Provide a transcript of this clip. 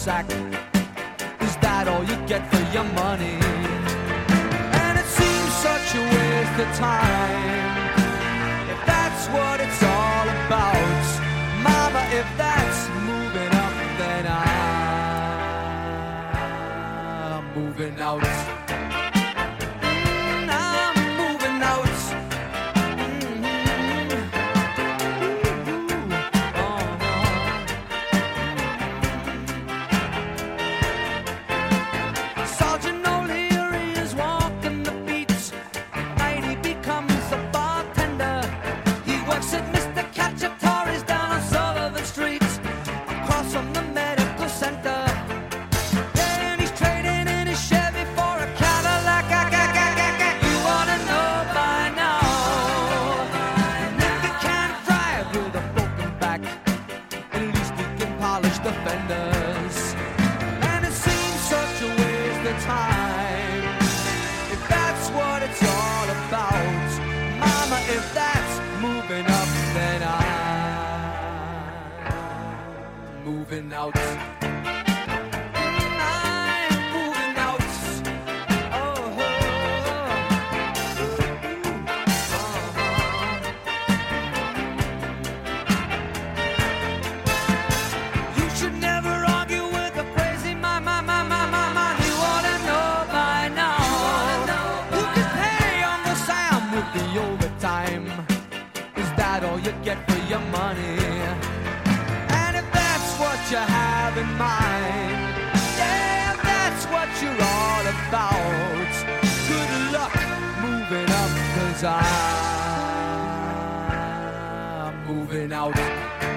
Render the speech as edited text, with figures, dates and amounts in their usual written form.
sack. Is that all you get for your money? And it seems such a waste of time. If that's what it's all about, Mama, if that's moving up, then I'm moving out. Moving out. I'm moving out. You should never argue with a crazy man. You ought to know by now. You can pay Uncle Sam with the overtime. Is that all you get for your money? What you have in mind, yeah, that's what you're all about. Good luck moving up, 'cause I'm moving out.